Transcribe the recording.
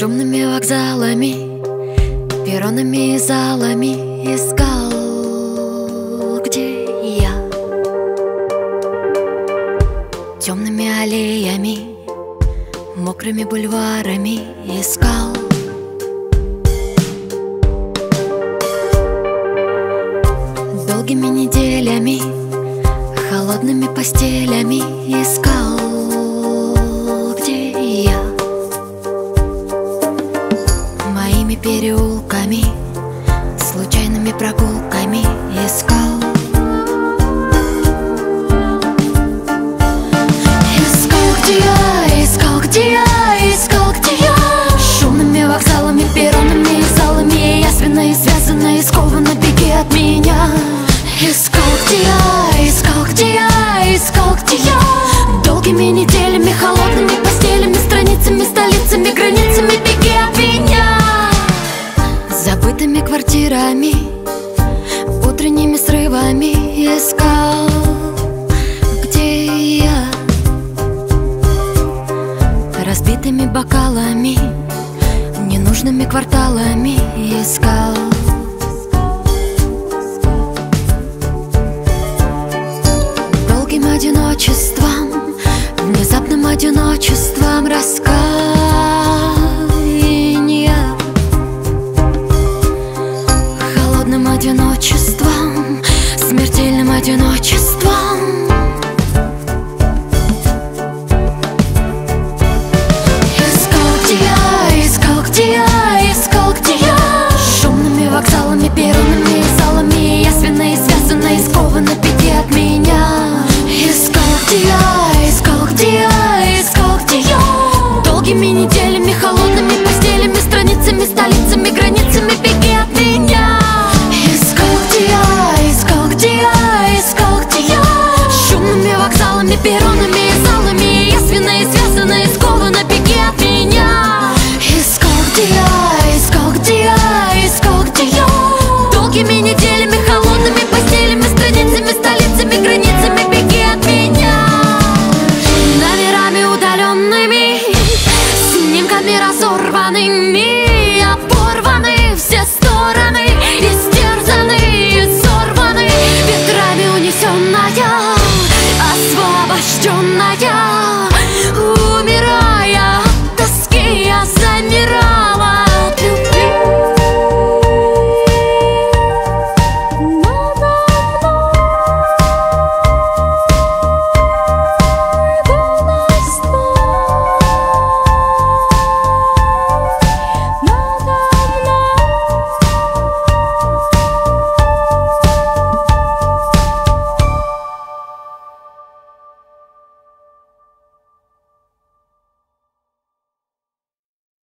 Темными вокзалами, перронами и залами искал, где я. Темными аллеями, мокрыми бульварами искал. Долгими неделями, холодными постелями искал, где я. Моими переулками, случайными прогулками искал. Искал, где я, искал, где я, искал, где я. Шумными вокзалами, перронами и залами яственно и связано, и сковано, беги от меня. Искал, где я, искал, где я, искал, где я. Долгими неделями, холодными постелями, страницами, столицами, границами, беги от меня. Забытыми квартирами, утренними срывами искал, где я. Разбитыми бокалами, ненужными кварталами искал. Долгим одиночеством, внезапным одиночеством раскаяния. Холодным одиночеством, смертельным одиночеством. Искал, где я, искал, где я, искал, где я. Шумными вокзалами,